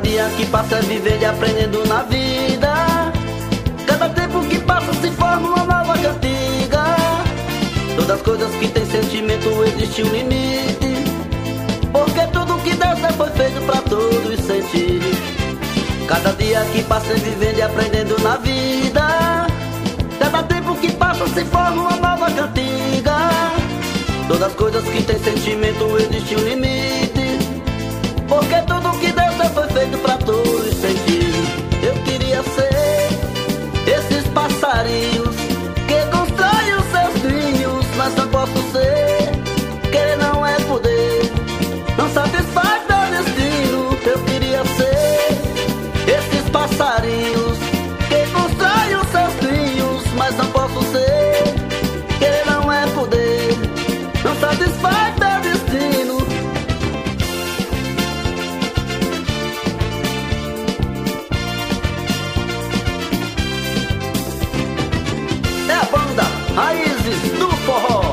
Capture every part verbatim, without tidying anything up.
dia que passa é vivendo e aprendendo na vida. Cada tempo que passa se forma uma nova cantiga. Todas as coisas que tem sentimento existe um limite, porque tudo que Deus é foi feito pra todos sentir. Cada dia que passa é vivendo e aprendendo na vida. Cada tempo que passa se forma uma nova cantiga. Todas as coisas que tem sentimento existe um limite, porque tudo que Deus é foi feito pra todos sentir. Eu queria ser esses passarinhos que constroem os seus ninhos, mas não posso ser. Querer não é poder, não satisfaz meu destino. Eu queria ser esses passarinhos que constroem os seus ninhos, mas não posso ser. Querer não é poder, não satisfaz meu destino. É a banda Raízes do Forró.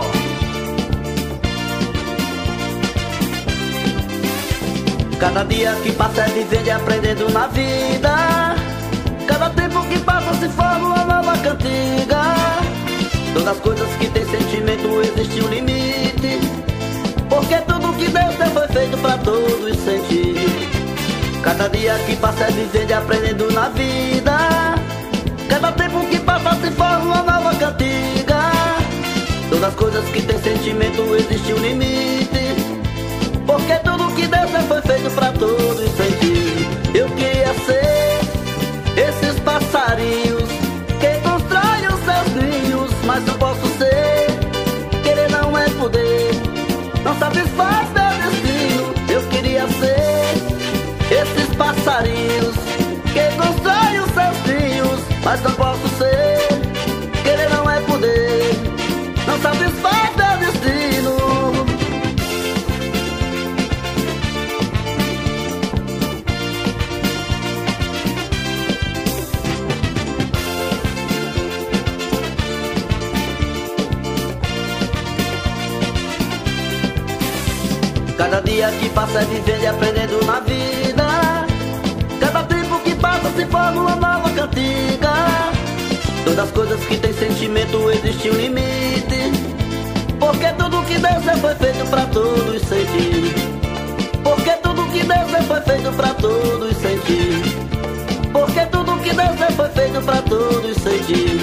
Cada dia que passa é vivendo e aprendendo na vida. Cada tempo que passa se forma uma nova cantiga. Todas as coisas que tem sentimento existe um limite, porque tudo que Deus é foi feito pra todos sentir. Cada dia que passa é vivendo e aprendendo na vida. Cada tempo que passa se forma uma nova cantiga. Todas as coisas que tem sentimento existe um limite, porque tudo que Deus é foi feito pra todos sentir. Eu queria ser esses passarinhos que constroem os seus ninhos, mas não posso ser. Querer não é poder, não satisfaz meu destino. Eu queria ser esses passarinhos que constroem os seus ninhos, mas não posso ser. Querer não é poder, não satisfaz meu destino. Cada dia que passa é vivendo e aprendendo na vida. Cada tempo que passa se forma uma nova cantiga. Todas as coisas que tem sentimento existe um limite, porque tudo que Deus é foi feito pra todos sentir. Porque tudo que Deus é foi feito pra todos sentir. Porque tudo que Deus é foi feito pra todos sentir.